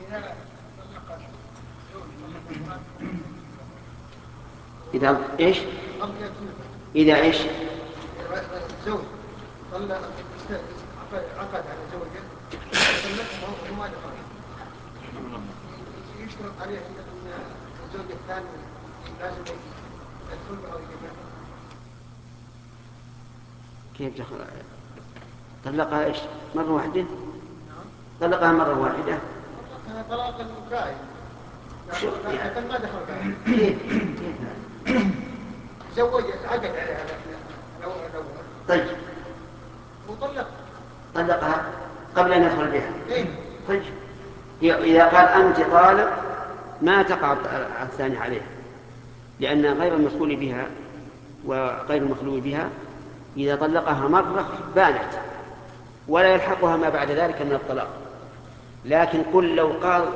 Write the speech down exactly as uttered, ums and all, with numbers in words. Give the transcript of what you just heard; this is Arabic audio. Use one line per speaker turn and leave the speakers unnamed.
إذا إيش؟ إذا إيش؟
زوج طلق عقد على زوجة طلقها وما دخل يشترط عليه أن الزوج الثاني لازم يدخل أو يجمع.
كيف دخل؟ طلقها إيش؟ مرة واحدة؟ طلقها مرة واحدة؟
طلقها طلاقا بائن لكن ما دخل بائن.
كيف؟
زوج عقد عليها الأول.
طيب.
وطلق.
طلقها قبل أن يدخل بها.
إيه؟
طيب. إذا قال أنت طالق ما تقع الثاني عليها، لأن غير المسؤول بها وغير المخلوق بها إذا طلقها مرة بانت ولا يلحقها ما بعد ذلك من الطلاق. لكن قل لو قال